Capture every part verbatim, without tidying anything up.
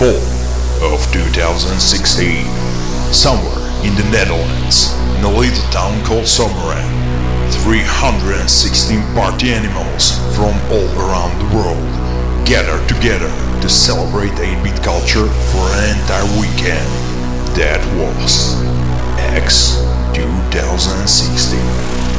fall of two thousand sixteen, somewhere in the Netherlands, in a little town called Sommerend, three hundred sixteen party animals from all around the world gathered together to celebrate eight-bit culture for an entire weekend. That was X twenty sixteen.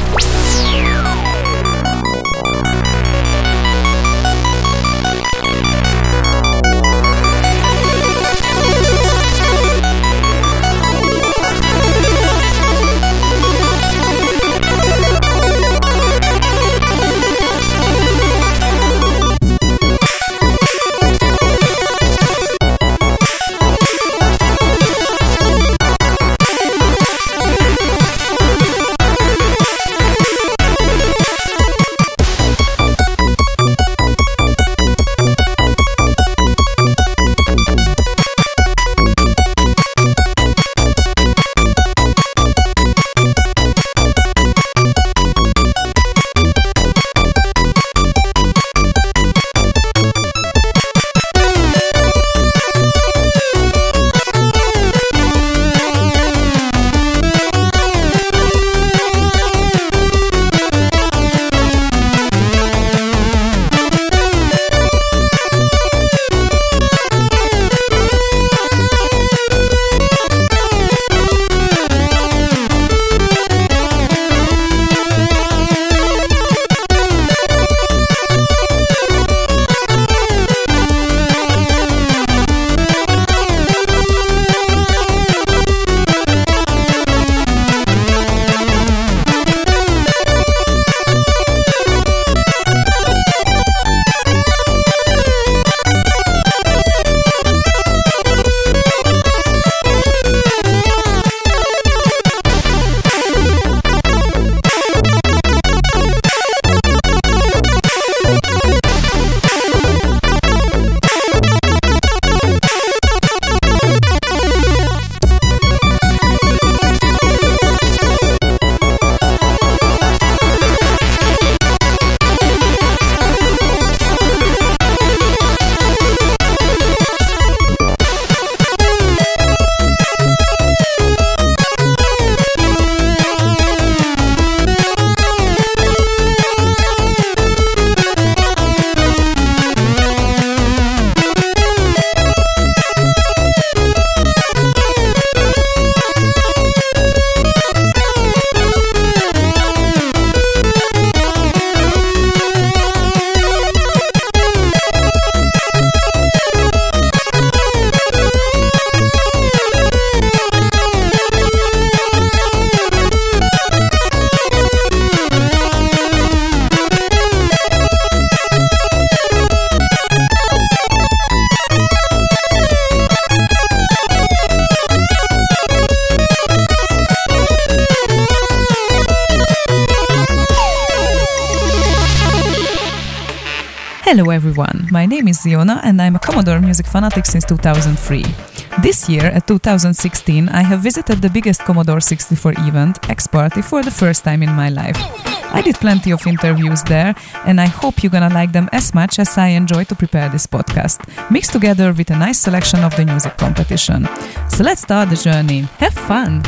Hello everyone, my name is Ziona and I'm a Commodore music fanatic since two thousand three. This year, at two thousand sixteen, I have visited the biggest Commodore sixty-four event, X Party, for the first time in my life. I did plenty of interviews there, and I hope you're gonna like them as much as I enjoy to prepare this podcast, mixed together with a nice selection of the music competition. So let's start the journey. Have fun!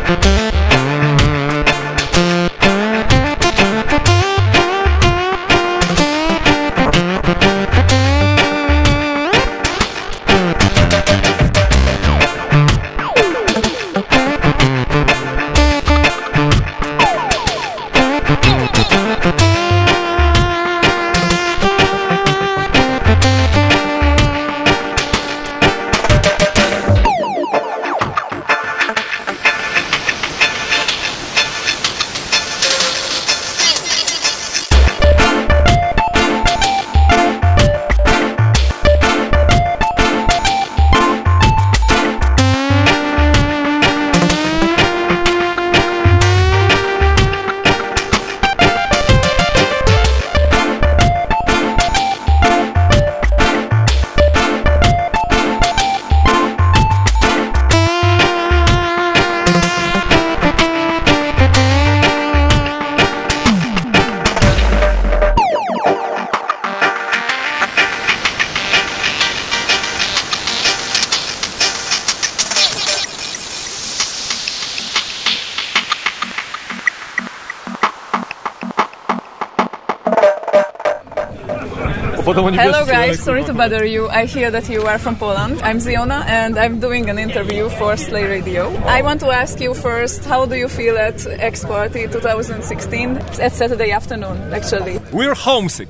Hello guys, sorry to bother you. I hear that you are from Poland. I'm Ziona and I'm doing an interview for Slay Radio. I want to ask you first, how do you feel at X Party twenty sixteen? At Saturday afternoon, actually. We're homesick.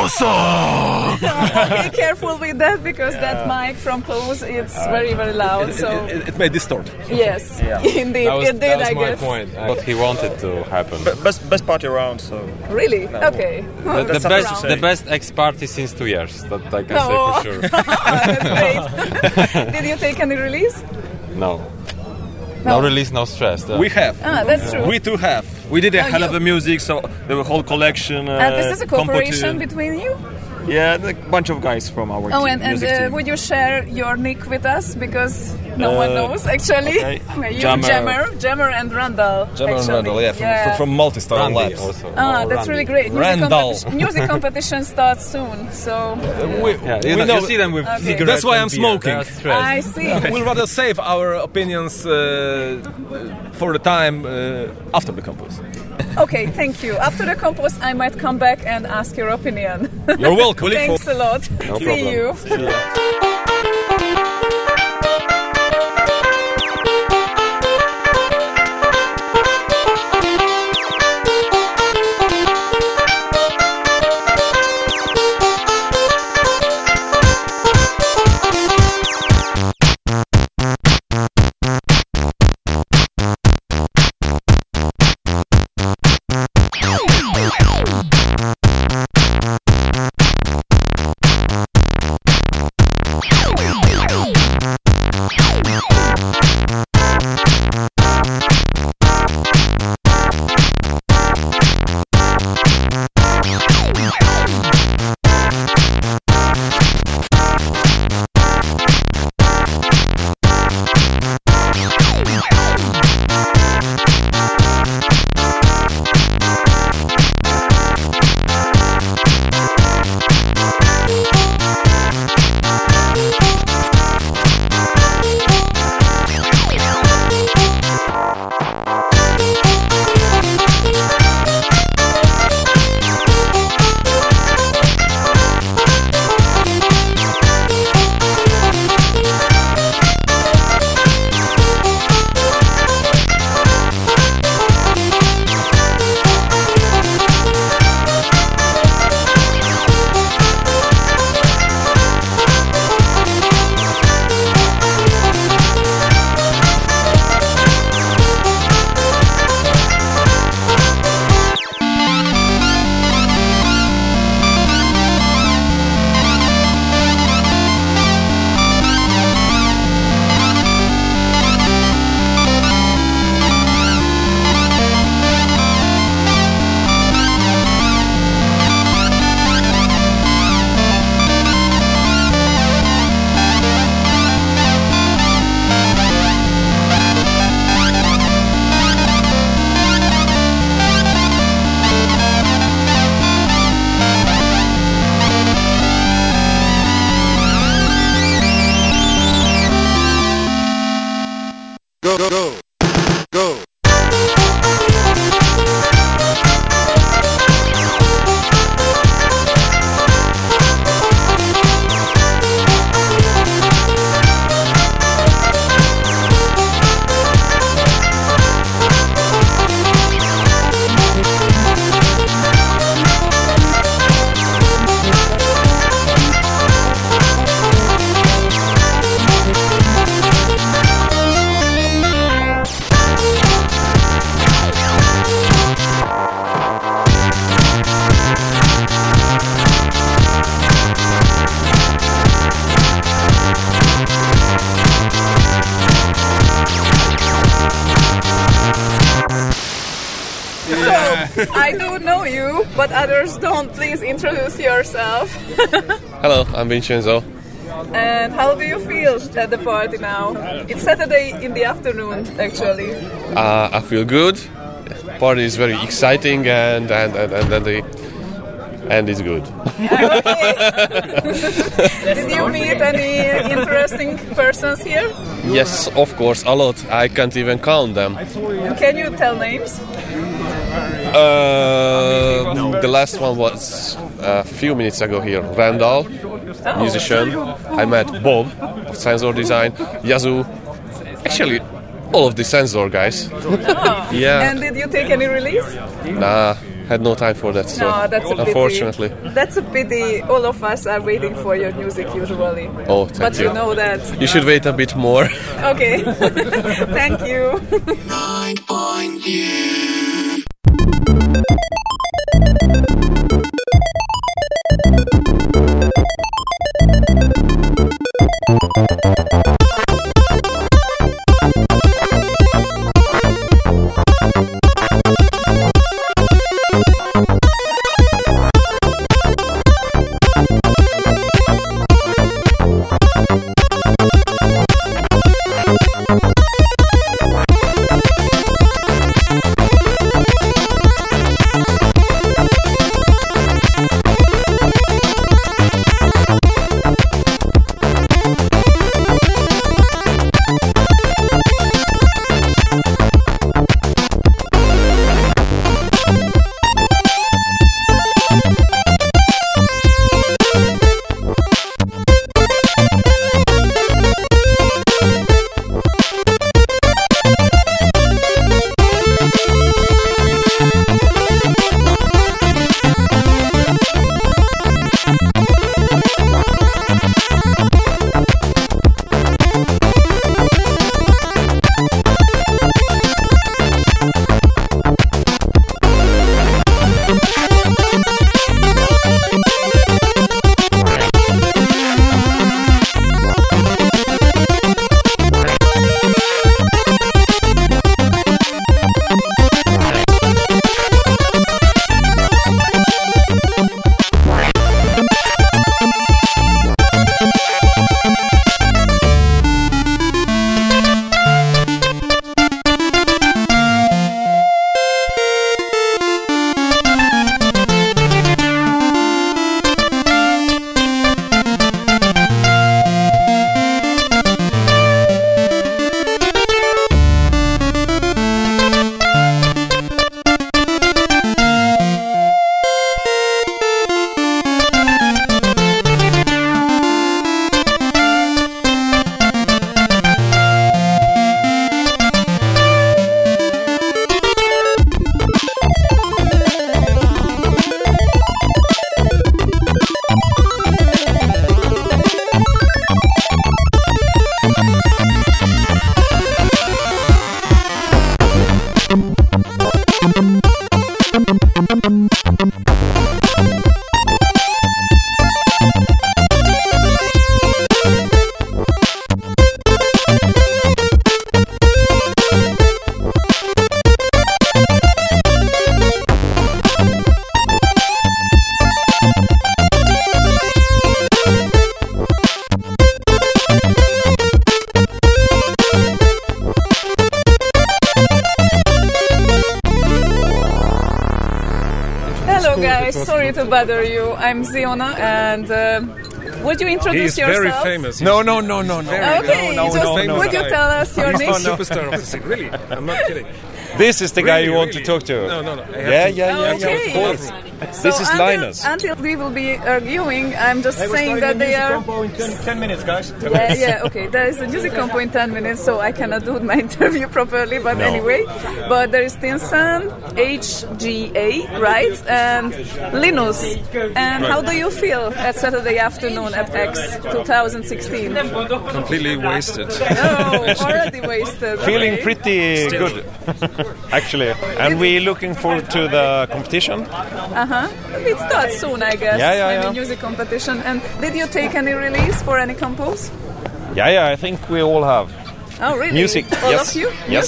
Awesome! Be careful with that because that mic from close, it's very, very loud. It, so it, it, it may distort. Yes, Yeah. indeed, That was, it did, that was I my guess. point. What he wanted to happen. B- best best party around. So Really? Okay. The, the That's best, something to the say. best X party since two years. That I can No. say for sure. That's great. Did you take any release? No. No. No release, no stress. Uh, We have. Ah, that's true. We too have. We did a Oh, hell you- of a music, so the whole collection. Uh, And this is a cooperation composition. between you? Yeah, a bunch of guys from our Oh, team, and, and music uh, team. would you share your nick with us? Because no Uh, one knows, actually. okay. You, Jammer. Jammer, Jammer and Randall. Jammer and actually. Randall, yeah, from, from, from Multistar Randy Labs. also. Ah, Oh, that's Randy. really great. Music, Randall. competi- music competition starts soon, so We, Yeah, you, we know, know you see them with Okay. cigarettes. That's why and I'm beer. smoking. They are stressed. I see. we'll rather save our opinions uh, for the time uh, after the compose. Okay, thank you. After the compose, I might come back and ask your opinion. You're welcome. Thanks a lot. No See problem. you. I do know you, but others don't. Please introduce yourself. Hello, I'm Vincenzo. And how do you feel at the party now? It's Saturday in the afternoon, actually. Uh, I feel good. Party is very exciting and and and and, and the and it's good. Did you meet any interesting persons here? Yes, of course, a lot. I can't even count them. Can you tell names? Uh, the last one was a few minutes ago here. Randall, Oh. musician. I met Bob of Sensor Design. Yazoo. Actually, all of the Sensor guys. Oh. Yeah. And did you take any release? Nah, had no time for that. So No, that's a pity. unfortunately. That's a pity. All of us are waiting for your music usually. Oh, thank but you. you know that. You should wait a bit more. Okay. Thank you. Nine point you. Hello guys, sorry to bother you. I'm Ziona, and uh, would you introduce He's yourself? very famous. No, no, no, no, no. Okay, no, no, just no, no. would you tell us your He's name? the superstar of the scene. Really, I'm not kidding. This is the guy Really, you want really. to talk to. No, no, no. I have Yeah, to- yeah, yeah, yeah, Okay. of course. So This is until, Linus. Until we will be arguing, I'm just saying that they are. ten minutes, guys. Yeah, yeah, okay. There is a music compo in ten minutes, so I cannot do my interview properly, but No. anyway. But there is Tinsan, H G A, right? And Linus. And how do you feel at Saturday afternoon at X twenty sixteen? Completely wasted. Oh, already wasted. Feeling okay. pretty Still. good, actually. And we're looking forward to the competition. Uh-huh. It starts soon, I guess. Yeah, yeah, Maybe yeah. music competition. And did you take any release for any compos? Yeah, yeah, I think we all have. Oh, really? Music, All yes. of you? Yes. Music?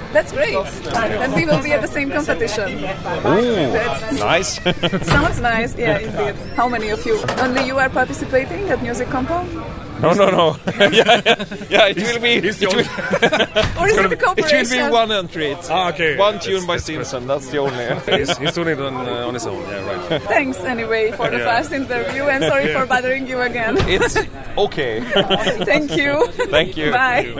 That's great. And we will be at the same competition. Ooh, That's- nice. Sounds nice, yeah, indeed. How many of you? Only you are participating at Music Compo? No, no, no. yeah, yeah, yeah, it will be. It will, Or is it a it cooperation? will be one entry. It's Ah, okay. one tune That's- by that's Stinson. That's the only. he's, he's doing it on, uh, on his own, yeah, right. Thanks anyway for the Yeah. fast interview and sorry for bothering you again. It's okay. Thank you. Thank you. Bye.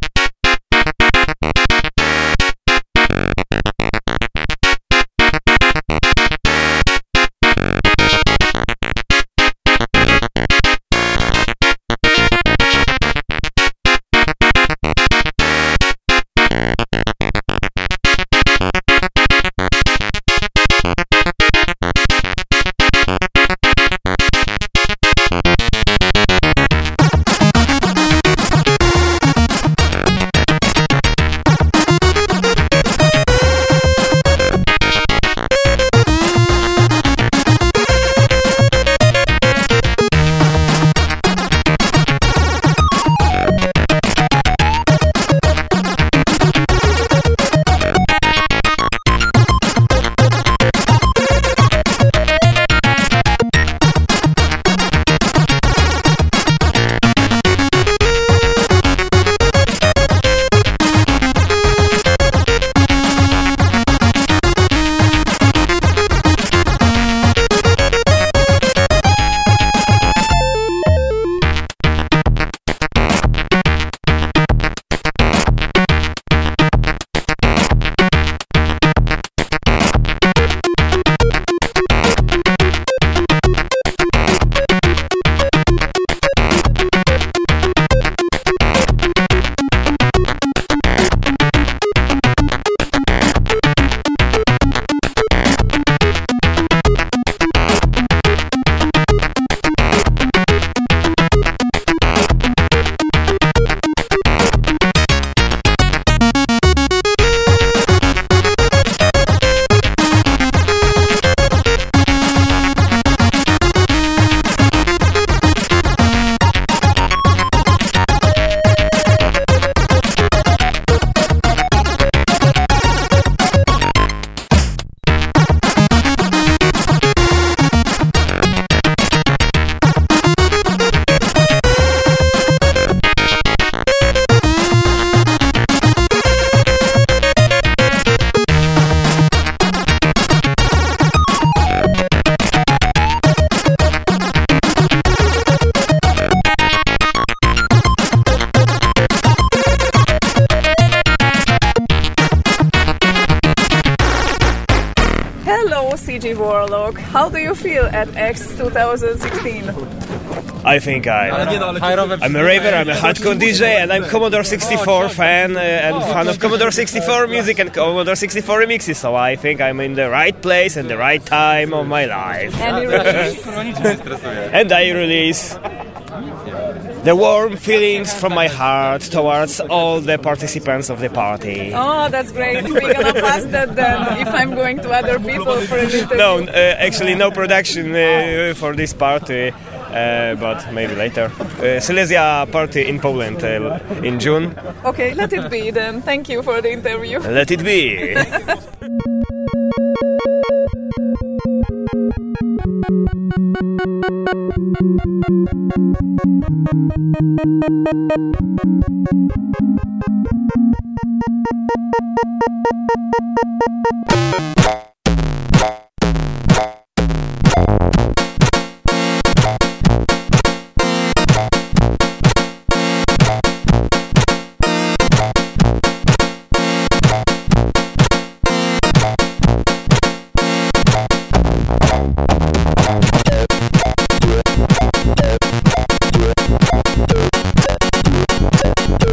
C G Warlock. How do you feel at X twenty sixteen? I think I, I'm a raver, I'm a hardcore D J, and I'm Commodore sixty-four fan uh, and fan of Commodore sixty-four music and Commodore sixty-four remixes, so I think I'm in the right place and the right time of my life. Any release? And I release the warm feelings from my heart towards all the participants of the party. Oh, that's great. We're gonna pass that then if I'm going to other people for a little. No, uh, actually no production uh, for this party, uh, but maybe later. Uh, Silesia party in Poland uh, in June. Okay, let it be then. Thank you for the interview. Let it be.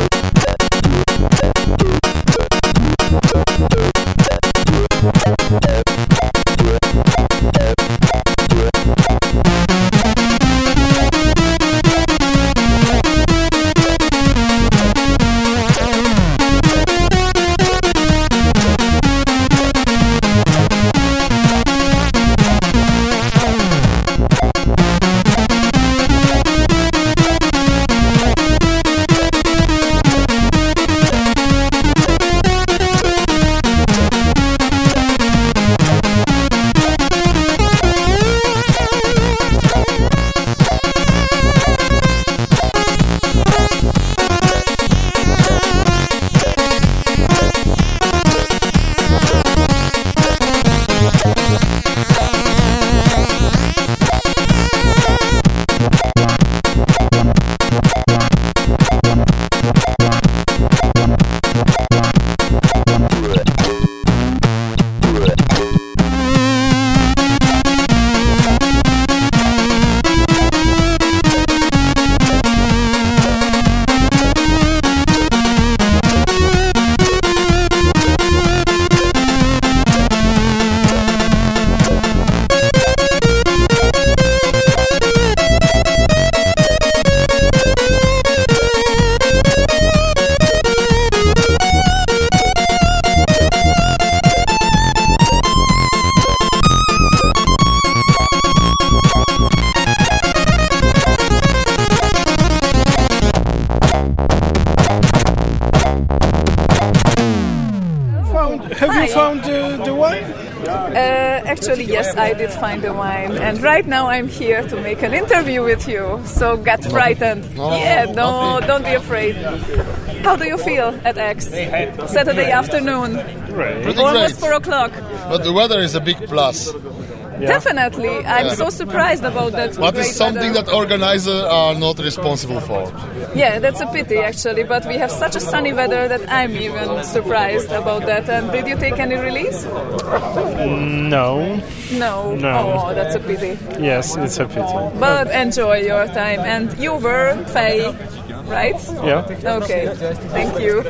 Yeah. Hi. You found uh, the wine? Uh, actually, yes, I did find the wine, and right now I'm here to make an interview with you. So get frightened. No, yeah, no, no, don't be afraid. How do you feel at X? Saturday afternoon, Pretty almost great. four o'clock. But the weather is a big plus. Definitely, I'm Yeah. so surprised about that. But great it's something weather. that organizers are not responsible for. Yeah, that's a pity actually, but we have such a sunny weather that I'm even surprised about that. And did you take any release? No. No. No. Oh, that's a pity. Yes, it's a pity. But enjoy your time. And you were Faye, right? Yeah. Okay, thank you.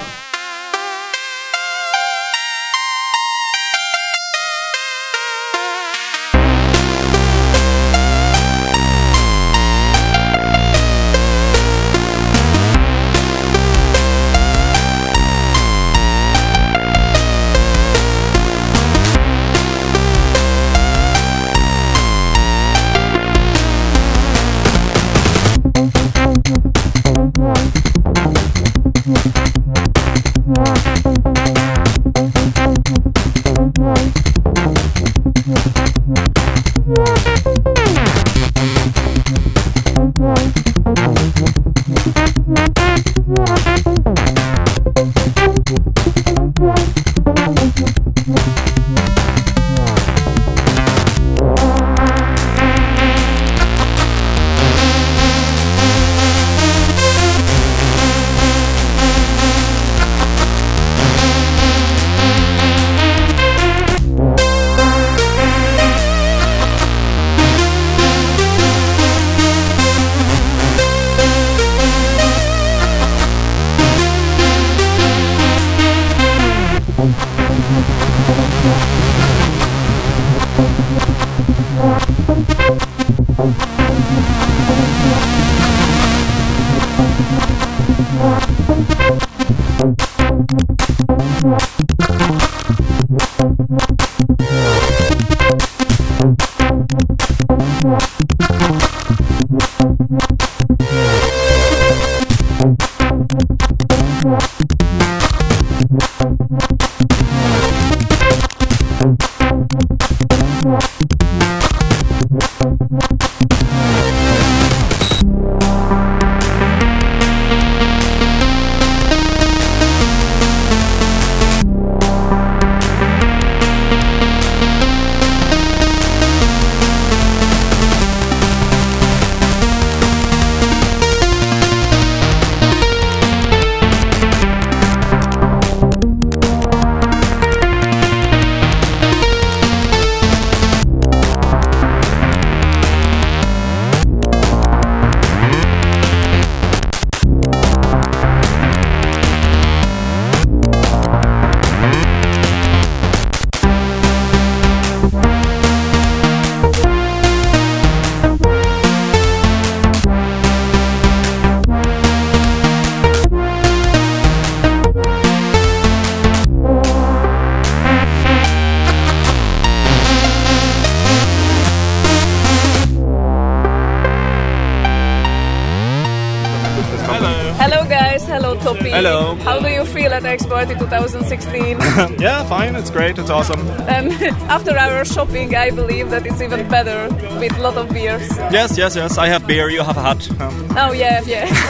Hello guys, hello Topi. Hello. How do you feel at X Party twenty sixteen? Yeah, fine. It's great. It's awesome. And after our shopping, I believe that it's even better with a lot of beers. Yes, yes, yes. I have beer. You have a hat. Um, Oh yeah,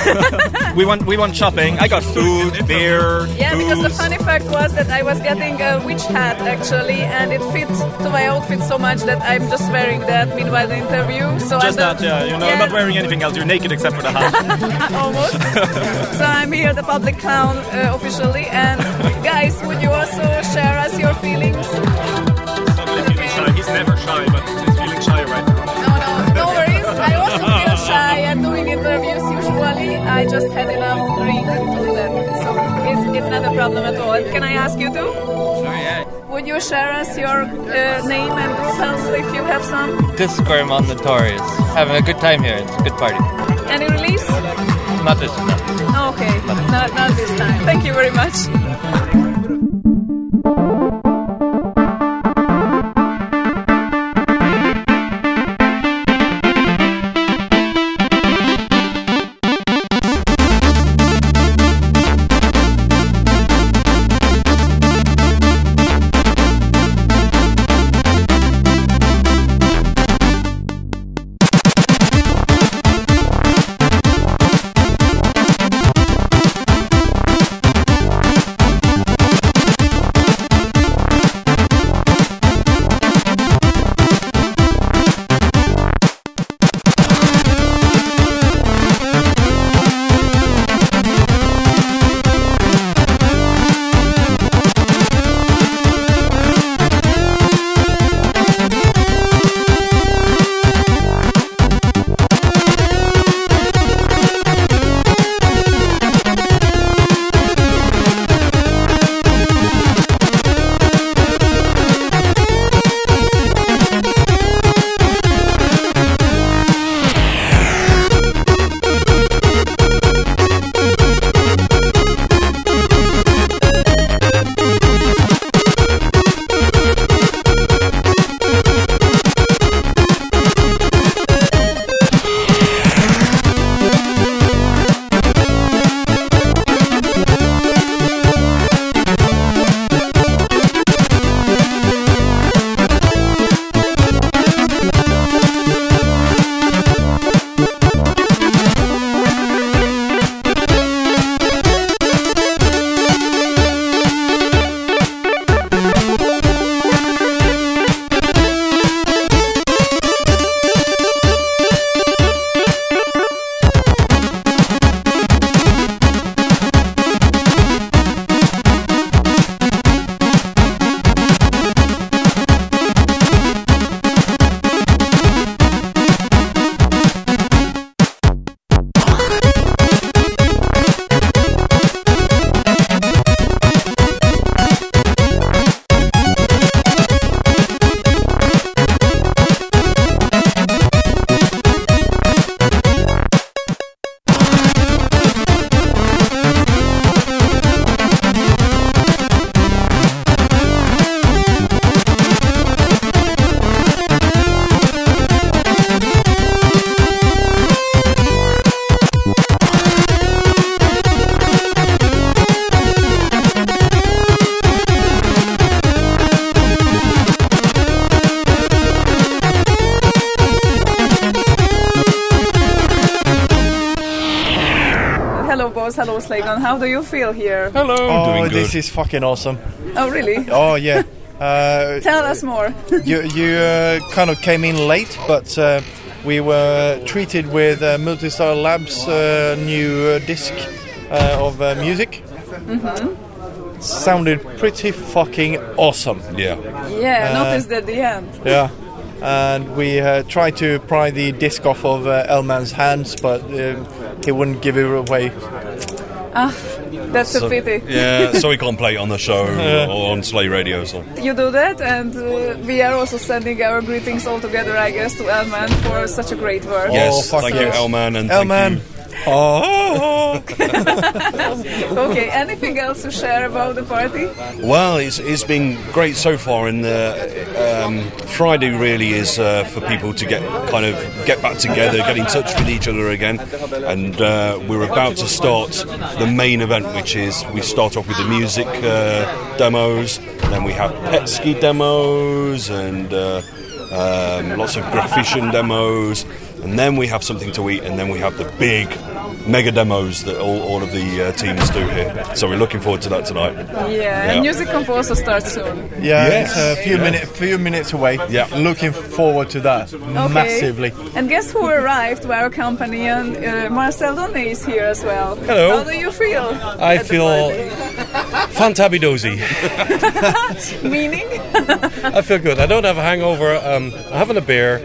yeah. we went. We went shopping. I got food, beer. Yeah, because the booze. funny fact was that I was getting a witch hat actually, and it fit to my outfit so much that I'm just wearing that meanwhile the interview. So Just I'm that, yeah. You're not, yeah. not wearing anything else. You're naked except for the hat. Almost. So I'm here, the public clown, uh, officially. And guys, would you also share us your feelings? He's never shy, but he's feeling shy right now. No, no, no worries. I also feel shy and doing interviews usually. I just had enough drink to do that. So it's, it's not a problem at all. Can I ask you to? Sure, yeah. Would you share us your uh, name and group also if you have some? Discworm Notorious. Having a good time here. It's a good party. Any release? Not this one. No. Okay, not, not this time. Thank you very much. hello Slaygon. How do you feel here? Hello. Oh, Doing good. this is fucking awesome. Oh, really? Oh, yeah. Uh, Tell us more. you you uh, kind of came in late, but uh, we were treated with uh, Multistar Labs' uh, new uh, disc uh, of uh, music. Mm-hmm. Sounded pretty fucking awesome. Yeah. Yeah, Uh, noticed at the end. Yeah. And we uh, tried to pry the disc off of uh, Elman's hands, but uh, he wouldn't give it away. Ah, that's So- a pity. Yeah, so we can't play it on the show Yeah. or on Slay Radio. So. You do that, and uh, we are also sending our greetings all together, I guess, to Elman for such a great work. Yes, fuck thank yes. you, Elman, and Elman. thank you. Oh. Okay, anything else to share about the party? Well, it's, it's been great so far, and uh, um, Friday really is uh, for people to get kind of get back together, get in touch with each other again, and uh, we're about to start the main event, which is we start off with the music uh, demos, then we have pet ski demos, and uh, um, lots of graphition demos, and then we have something to eat, and then we have the big mega demos that all, all of the uh, teams do here. So we're looking forward to that tonight. Yeah, Yeah. and Music Camp also starts soon. Yeah, Yes. it's a few Yeah. minutes, few minutes away. Yeah. Looking forward to that Okay. massively. And guess who arrived to our company? And uh, Marcel Donnet is here as well. Hello. How do you feel? I at the feel party? fantabidozy. Meaning? I feel good. I don't have a hangover. Um, I'm having a beer.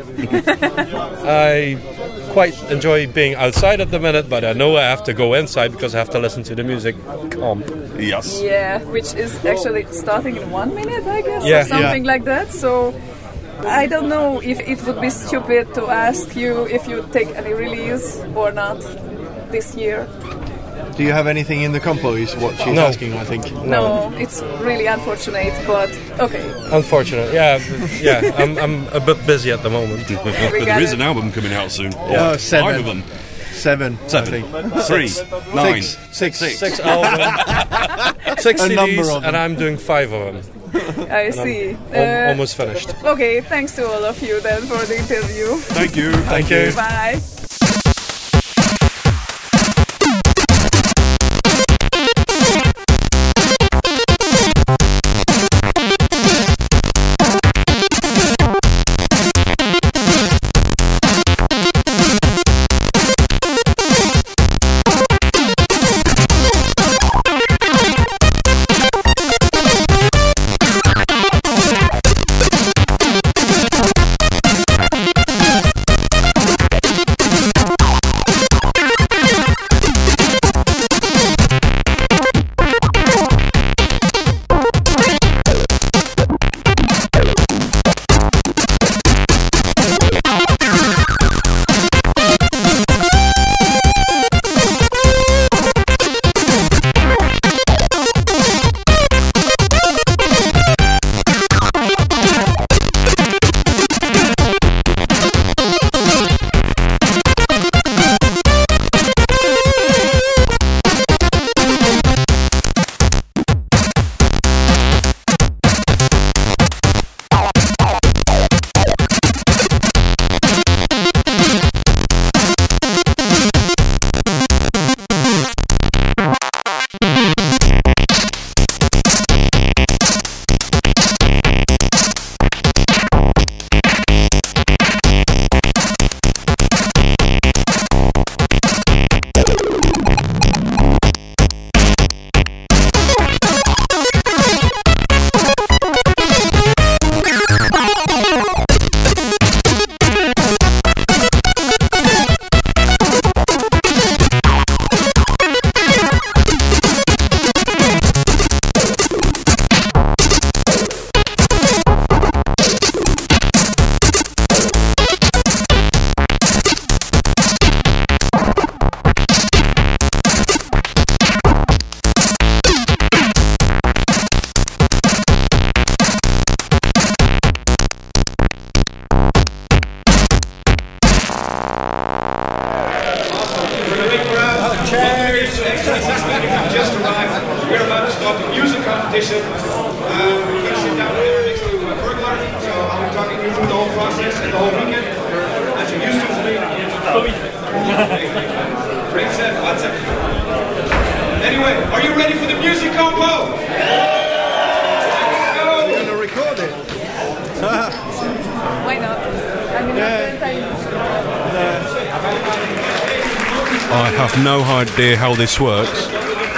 I quite enjoy being outside at the minute, but I know I have to go inside because I have to listen to the music comp. Yes. Yeah, which is actually starting in one minute, I guess, Yeah. or something like that. So I don't know if it would be stupid to ask you if you take any release or not this year. Do you have anything in the compo? Is what she's No. asking, I think. No, it's really unfortunate, but okay. Unfortunate. Yeah, yeah. I'm, I'm a bit busy at the moment. But got there is it. an album coming out soon. Yeah. Oh, seven. Five of them. Seven. Seven. I think. Three. Six. Nine. Six. Six. Six. Six albums, six A C number Ds, of them. and I'm doing five of them. I see. Al- Uh, almost finished. Okay, thanks to all of you then for the interview. Thank you. Thank you. Bye. I have no idea how this works.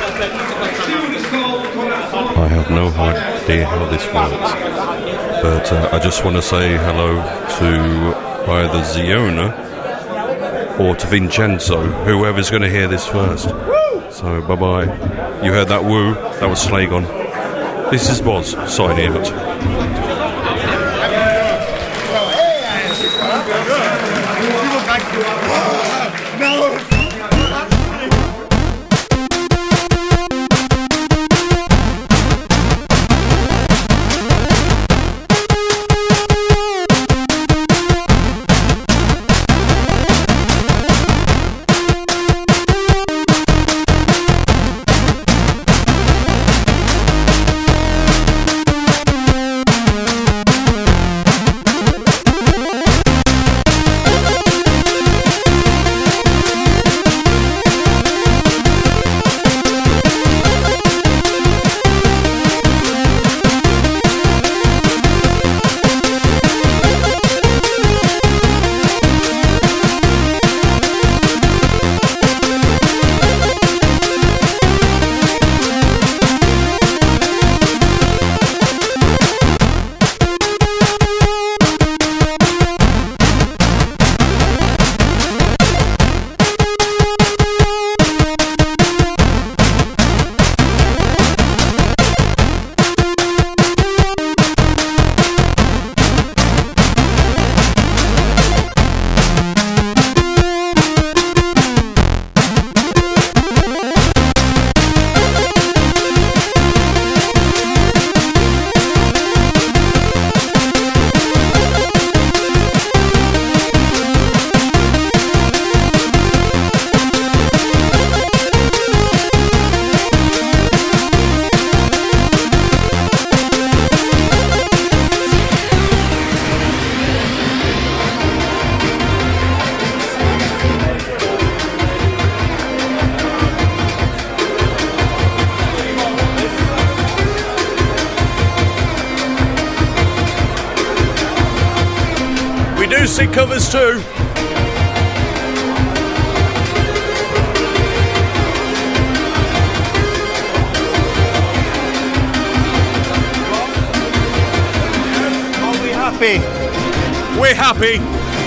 I have no idea how this works. But uh, I just want to say hello to either Ziona or to Vincenzo, whoever's going to hear this first. So, bye-bye. You heard that woo? That was Slagon. This is Boz, signing out. Sing covers too. Are we happy? We're happy.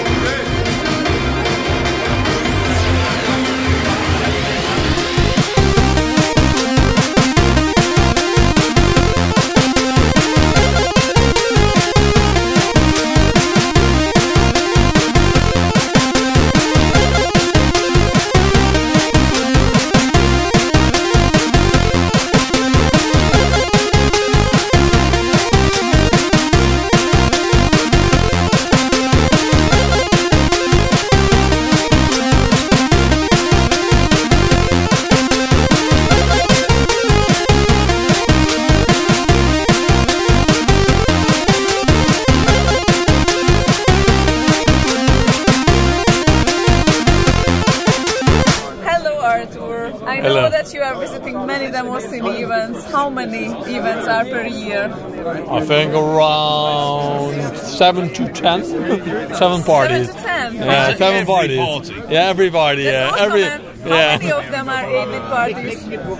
Events. How many events are per year? I think around seven to ten. seven parties. Seven to ten. Yeah, Wow. seven parties. Party. Yeah, everybody. That's Yeah, awesome, every. and How Yeah. many of them are eight-bit parties?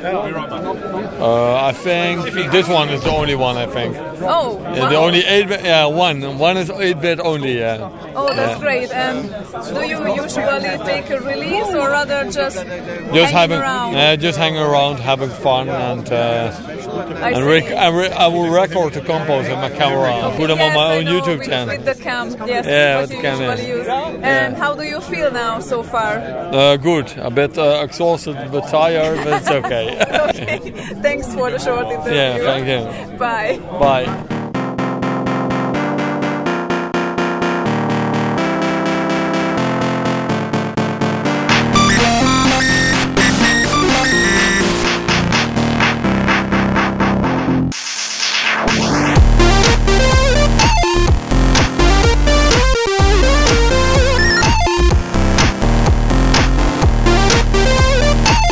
Uh, I think this one is the only one. I think. Oh, Yeah, wow. the only eight. bit Yeah, one. One is eight bit only. Yeah. Oh, that's Yeah. great. And do you usually take a release or rather just Just hanging having, around? yeah, just hanging around, having fun, and uh, I and see. rec- I, re- I will record the compos with my camera and put them Yes, on my I own know, YouTube with, channel. With the cam, yes, Yeah, what with the you cam, usually yeah. use. Yeah. And how do you feel now so far? Uh, good. A bit uh, exhausted, a bit tired, but it's okay. Okay, thanks for the short interview. Yeah, thank you. Bye. Bye.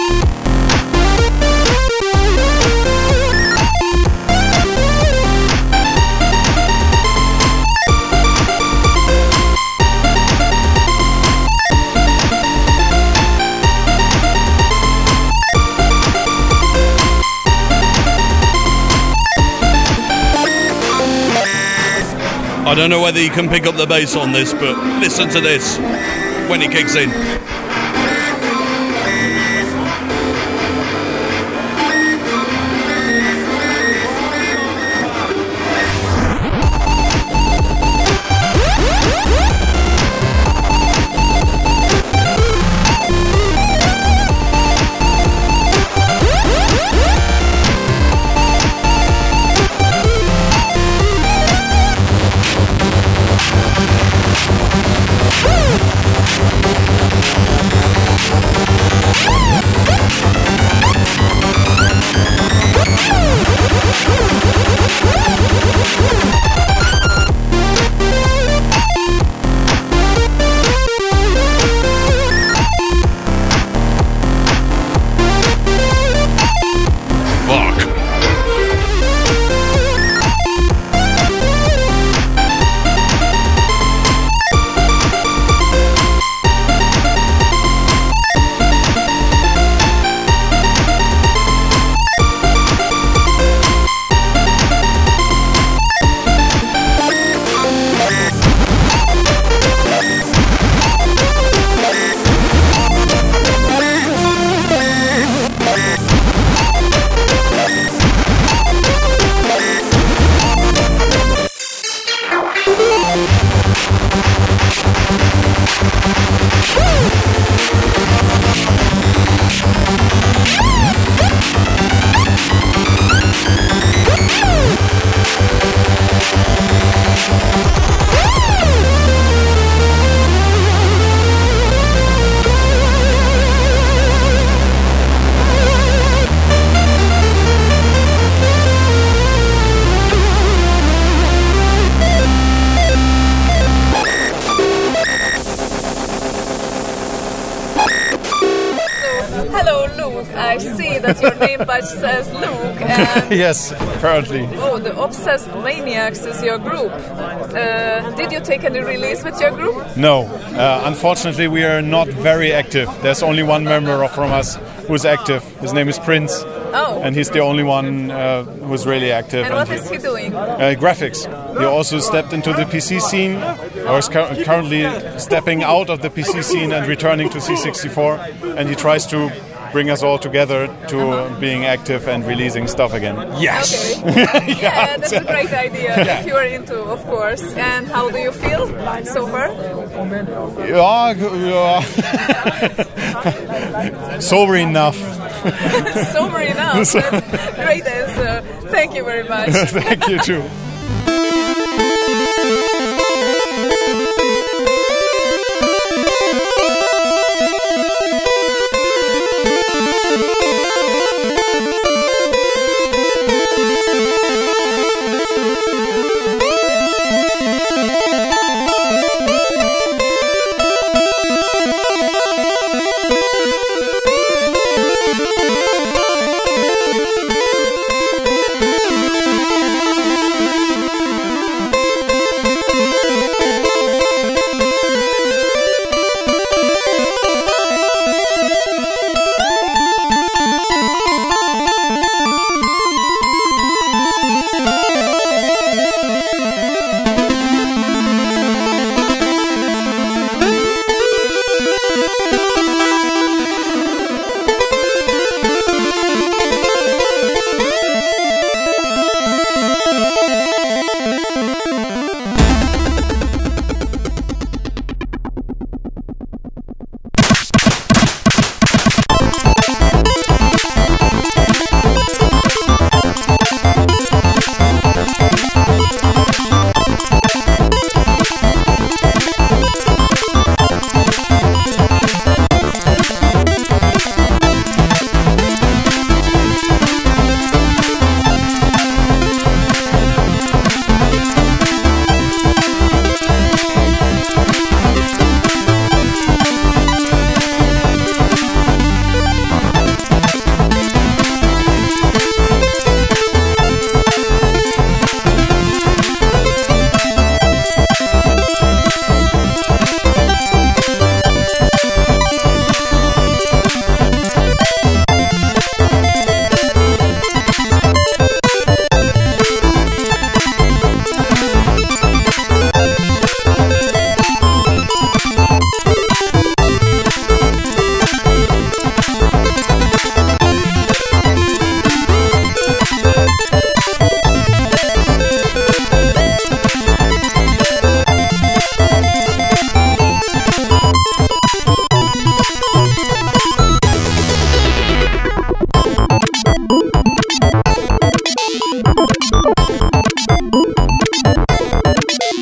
We'll be right back. I don't know whether you can pick up the bass on this, but listen to this when it kicks in. I see that your name badge says Luke. And yes, apparently. Oh, the Obsessed Maniacs is your group. Uh, did you take any release with your group? No. Uh, unfortunately, we are not very active. There's only one member from us who's active. His name is Prince. Oh. And he's the only one uh, who's really active. And, and what is he doing? Uh, graphics. He also stepped into the P C scene, or is cu- currently stepping out of the P C scene and returning to C sixty-four. And he tries to bring us all together to uh-huh. being active and releasing stuff again. Yes! Okay. yeah, yeah, that's a great idea, yeah. If you are into, of course. And how do you feel so far? Yeah, yeah. Sober enough. Sober enough. That's great answer. Thank you very much. Thank you too.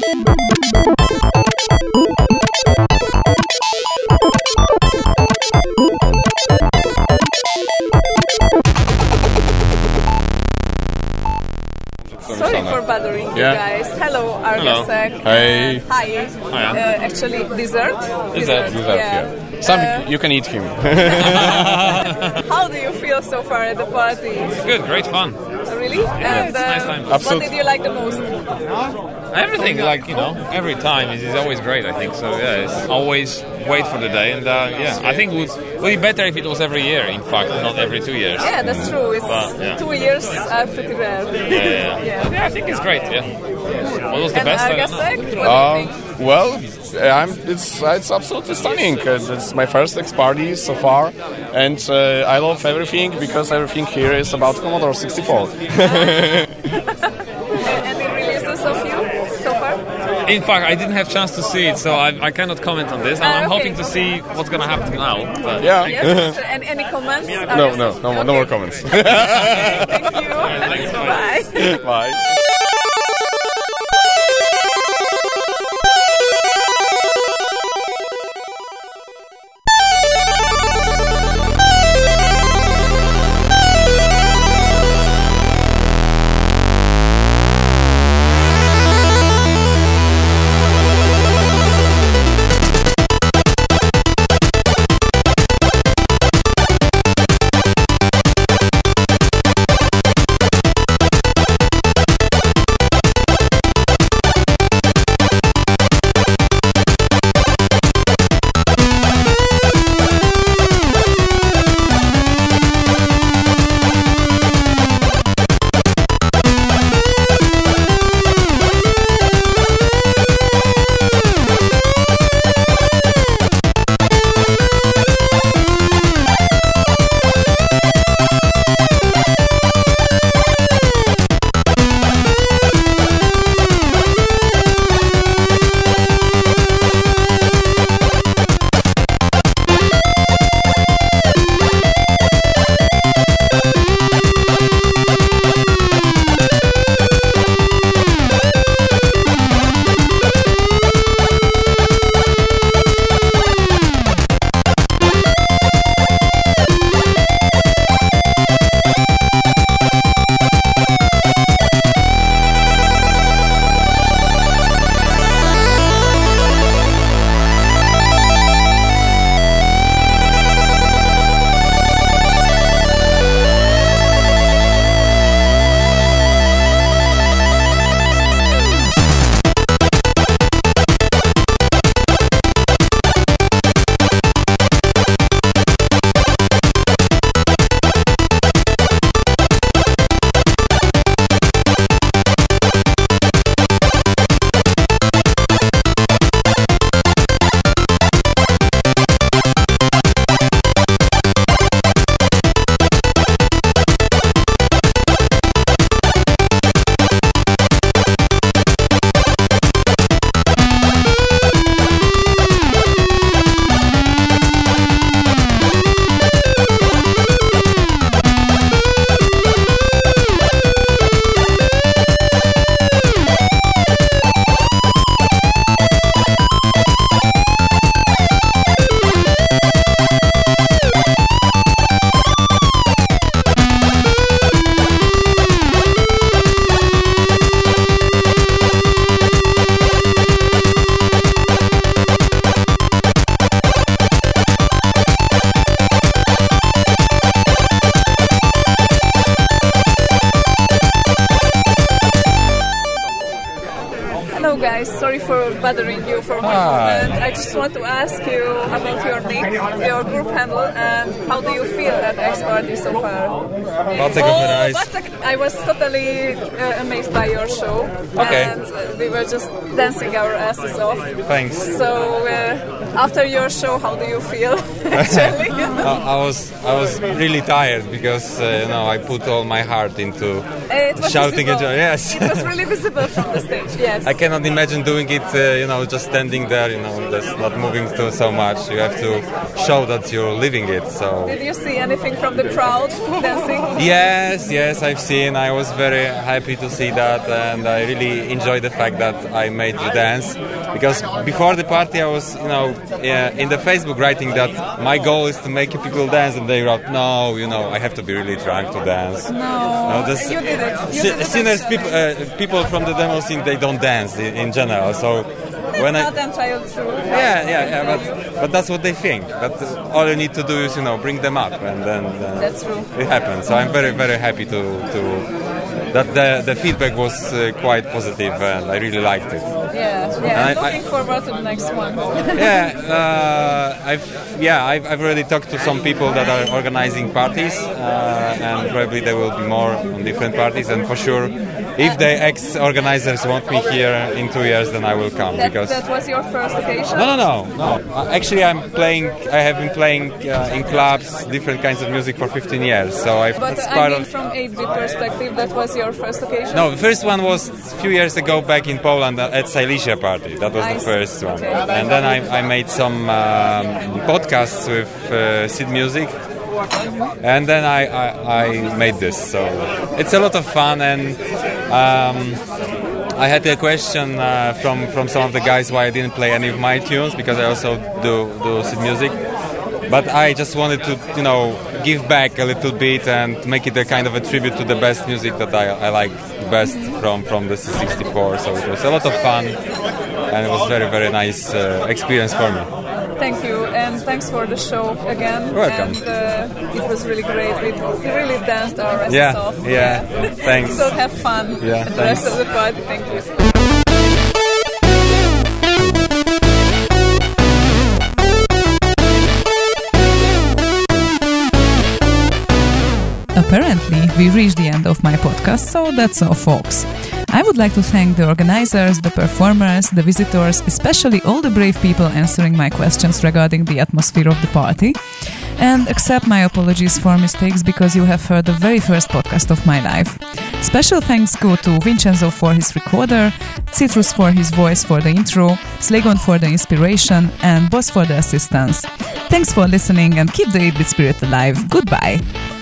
Sorry for bothering you Yeah. guys. Hello, Hello. Argasek. Hey. Uh, hi. Hiya. Uh, actually, dessert? Dessert, dessert, yeah. Something Uh, you can eat him. How do you feel so far at the party? Good, great fun. Really? And uh, nice time. what Absolutely. did you like the most? Everything, like, you know, every time is, is always great, I think. So, yeah, it's always wait for the day. And, uh, yeah, I think it would, would be better if it was every year, in fact, not every two years. Yeah, that's true. It's But, yeah. two years are pretty rare. Yeah, yeah, yeah. Yeah, I think it's great, yeah. What was the And best? I don't Argasek? know. What do you Uh, think? well, I'm, it's it's absolutely stunning. Uh, It's my first X party so far, and uh, I love everything because everything here is about Commodore sixty-four. Any releases of you so far? In fact, I didn't have chance to see it, so I, I cannot comment on this. I'm, Ah, I'm okay. hoping to see what's going to happen now. But Yeah. Yes. and any comments? No, no, no, more- no more comments. Thank you. Bye. Bye. guys. Sorry for bothering you for one Hi. moment. I just want to ask you about your nick, your group handle, and how do you feel at X Party so far? Wacek oh, of Rice. Wacek, I was totally uh, amazed by your show. Okay. And uh, we were just dancing our asses off. Thanks. So uh, after your show, how do you feel? Actually, I, I was I was really tired because uh, you know I put all my heart into It was shouting visible. and yes. It was really visible from the stage. Yes. I cannot imagine imagine doing it, uh, you know, just standing there, you know, just not moving too so much. You have to show that you're living it. So. Did you see anything from the crowd dancing? Yes, yes, I've seen. I was very happy to see that, and I really enjoyed the fact that I made you dance. Because before the party, I was, you know, in the Facebook writing that my goal is to make people dance, and they wrote, no, you know, I have to be really drunk to dance. No, no this, you did it. You si- did it. Sinners, people, uh, people from the demo scene, they don't dance in, in general. So That's when not I entirely true. yeah, yeah, yeah, but but that's what they think. But all you need to do is, you know, bring them up, and then uh, That's true. it happens. So I'm very, very happy to to that the the feedback was uh, quite positive, and I really liked it. Yeah, yeah. And I- Looking forward to the next one. Yeah, uh, I've yeah I've, I've already talked to some people that are organizing parties, uh, and probably there will be more on different parties. And for sure, if the ex-organizers want me here in two years, then I will come. That, because that was your first occasion? no, no, no, no. Uh, actually, I'm playing. I have been playing uh, in clubs, different kinds of music for fifteen years. So I've But that's I part mean, of. from age perspective, that was your first occasion? No, the first one was a few years ago back in Poland at Silesia party. That was I the see. first one. Okay. And then I, I made some um, podcasts with uh, Sid Music. And then I, I, I made this. So it's a lot of fun. And um, I had a question uh, from, from some of the guys why I didn't play any of my tunes, because I also do, do Sid Music. But I just wanted to, you know, give back a little bit and make it a kind of a tribute to the best music that I, I like best from, from the C sixty-four. So it was a lot of fun, and it was very, very nice uh, experience for me. Thank you, and thanks for the show again. You're welcome. And uh, it was really great. We really danced our asses Yeah, off. yeah, thanks. So have fun Yeah, at the thanks. rest of the party. Thank you. Apparently, we reached the end of my podcast, so that's all, folks. I would like to thank the organizers, the performers, the visitors, especially all the brave people answering my questions regarding the atmosphere of the party, and accept my apologies for mistakes because you have heard the very first podcast of my life. Special thanks go to Vincenzo for his recorder, Citrus for his voice for the intro, Slegon for the inspiration, and Boss for the assistance. Thanks for listening and keep the eight-bit spirit alive. Goodbye!